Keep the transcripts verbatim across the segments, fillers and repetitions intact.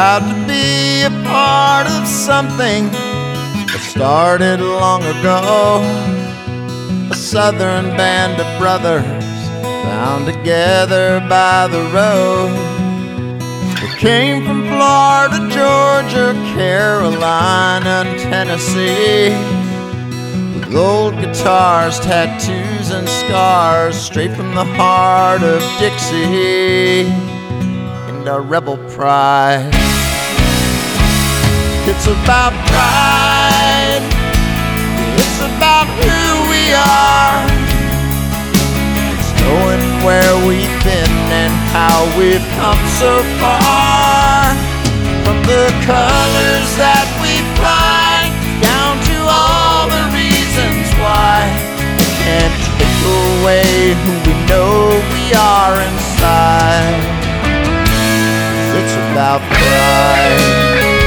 proud to be a part of something that started long ago. A southern band of brothers bound together by the road. We came from Florida, Georgia, Carolina, and Tennessee, with old guitars, tattoos, and scars, straight from the heart of Dixie, and our rebel pride. It's about pride, it's about who we are. It's knowing where we've been and how we've come so far. From the colors that we fly, down to all the reasons why. We can't take away who we know we are inside. 'Cause it's about pride.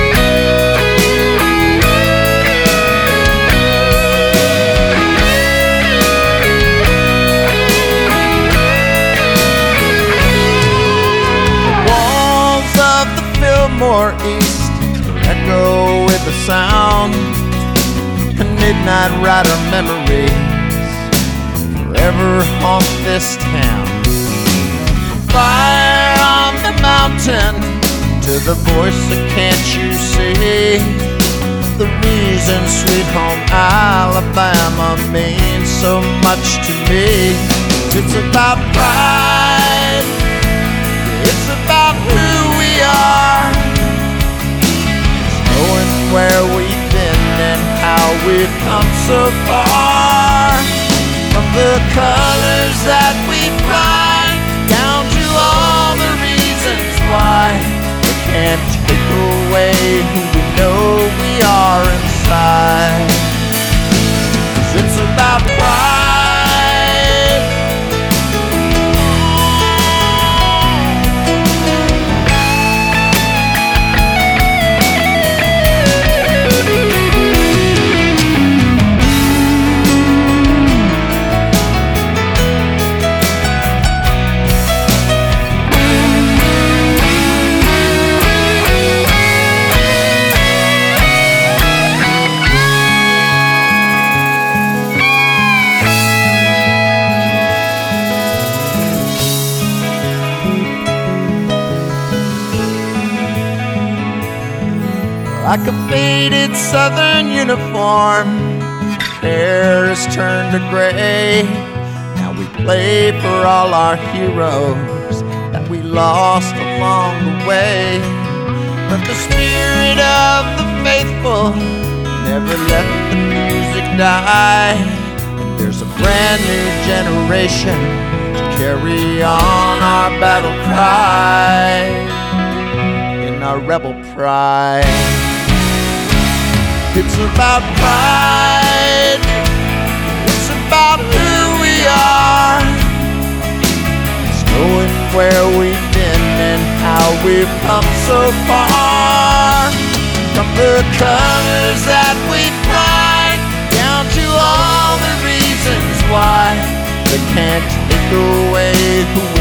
More east, echo with the sound, and midnight rider memories forever haunt this town. Fire on the mountain, to the voice that can't you see, the reason Sweet Home Alabama means so much to me. It's about pride, it's about who we are. Knowing where we've been and how we've come so far. From the colors that we fly, down to all the reasons why. We can't take away who we know we are inside. 'Cause it's about pride. Like a faded southern uniform, hair is turned to gray. Now we play for all our heroes that we lost along the way. But the spirit of the faithful never let the music die. And there's a brand new generation to carry on our battle cry, in our rebel pride. It's about pride, it's about who we are. It's knowing where we've been and how we've come so far. From the colors that we fly, down to all the reasons why. They can't take away who